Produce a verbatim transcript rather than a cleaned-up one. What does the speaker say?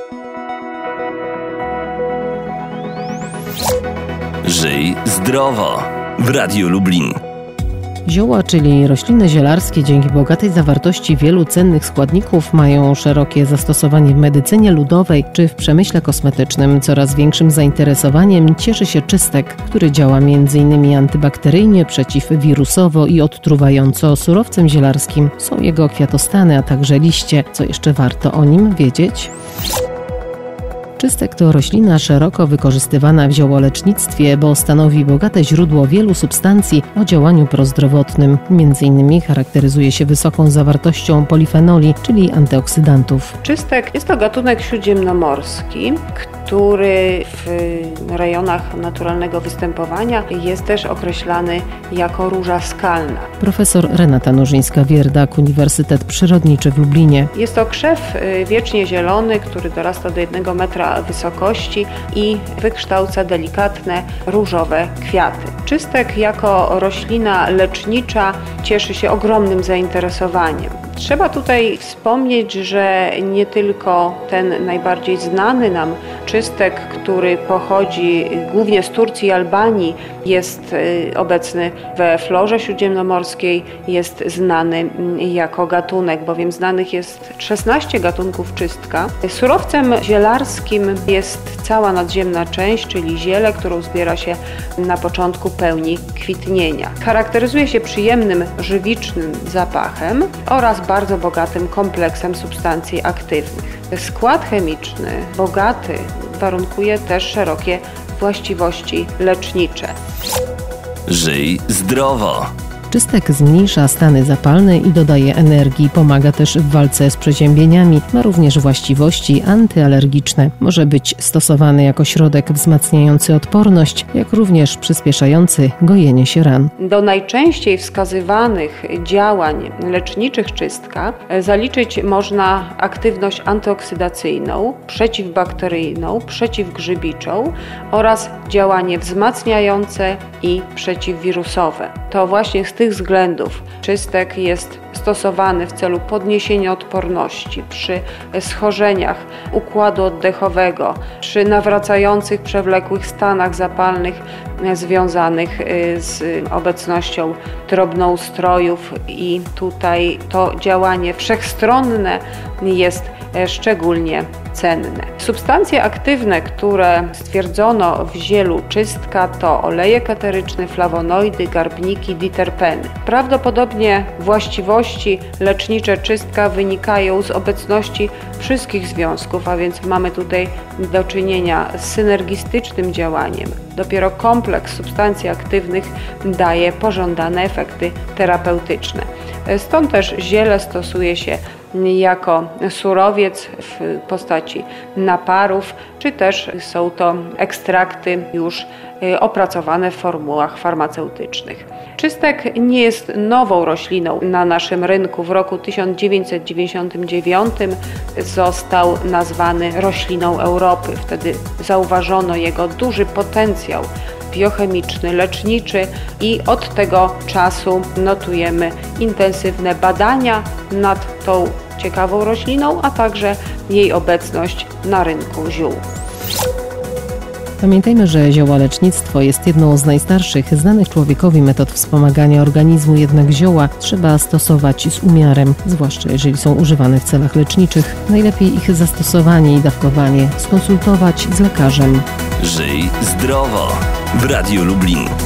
Żyj zdrowo w Radiu Lublin. Zioła, czyli rośliny zielarskie, dzięki bogatej zawartości wielu cennych składników mają szerokie zastosowanie w medycynie ludowej czy w przemyśle kosmetycznym. Coraz większym zainteresowaniem cieszy się czystek, który działa między innymi antybakteryjnie, przeciwwirusowo i odtruwająco. Surowcem zielarskim są jego kwiatostany, a także liście. Co jeszcze warto o nim wiedzieć? Czystek to roślina szeroko wykorzystywana w ziołolecznictwie, bo stanowi bogate źródło wielu substancji o działaniu prozdrowotnym. Między innymi charakteryzuje się wysoką zawartością polifenoli, czyli antyoksydantów. Czystek jest to gatunek śródziemnomorski, który w rejonach naturalnego występowania jest też określany jako róża skalna. Profesor Renata Nożyńska-Wierdak, Uniwersytet Przyrodniczy w Lublinie. Jest to krzew wiecznie zielony, który dorasta do jednego metra wysokości i wykształca delikatne różowe kwiaty. Czystek jako roślina lecznicza cieszy się ogromnym zainteresowaniem. Trzeba tutaj wspomnieć, że nie tylko ten najbardziej znany nam czystek, który pochodzi głównie z Turcji i Albanii, jest obecny we florze śródziemnomorskiej, jest znany jako gatunek, bowiem znanych jest szesnaście gatunków czystka. Surowcem zielarskim jest cała nadziemna część, czyli ziele, którą zbiera się na początku pełni kwitnienia. Charakteryzuje się przyjemnym, żywicznym zapachem oraz bardzo bogatym kompleksem substancji aktywnych. Skład chemiczny, bogaty, warunkuje też szerokie właściwości lecznicze. Żyj zdrowo. Czystek zmniejsza stany zapalne i dodaje energii. Pomaga też w walce z przeziębieniami. Ma również właściwości antyalergiczne. Może być stosowany jako środek wzmacniający odporność, jak również przyspieszający gojenie się ran. Do najczęściej wskazywanych działań leczniczych czystka zaliczyć można aktywność antyoksydacyjną, przeciwbakteryjną, przeciwgrzybiczą oraz działanie wzmacniające i przeciwwirusowe. To właśnie z tych względów czystek jest stosowany w celu podniesienia odporności przy schorzeniach układu oddechowego, przy nawracających przewlekłych stanach zapalnych związanych z obecnością drobnoustrojów i tutaj to działanie wszechstronne jest szczególnie cenne. Substancje aktywne, które stwierdzono w zielu czystka, to oleje eteryczne, flawonoidy, garbniki, diterpeny. Prawdopodobnie właściwości lecznicze czystka wynikają z obecności wszystkich związków, a więc mamy tutaj do czynienia z synergistycznym działaniem. Dopiero kompleks substancji aktywnych daje pożądane efekty terapeutyczne. Stąd też ziele stosuje się jako surowiec w postaci naparów, czy też są to ekstrakty już opracowane w formułach farmaceutycznych. Czystek nie jest nową rośliną na naszym rynku. W roku tysiąc dziewięćset dziewięćdziesiątym dziewiątym został nazwany rośliną Europy. Wtedy zauważono jego duży potencjał biochemiczny, leczniczy i od tego czasu notujemy intensywne badania nad tą ciekawą rośliną, a także jej obecność na rynku ziół. Pamiętajmy, że ziołolecznictwo jest jedną z najstarszych znanych człowiekowi metod wspomagania organizmu, jednak zioła trzeba stosować z umiarem, zwłaszcza jeżeli są używane w celach leczniczych. Najlepiej ich zastosowanie i dawkowanie skonsultować z lekarzem. Żyj zdrowo w Radiu Lublin.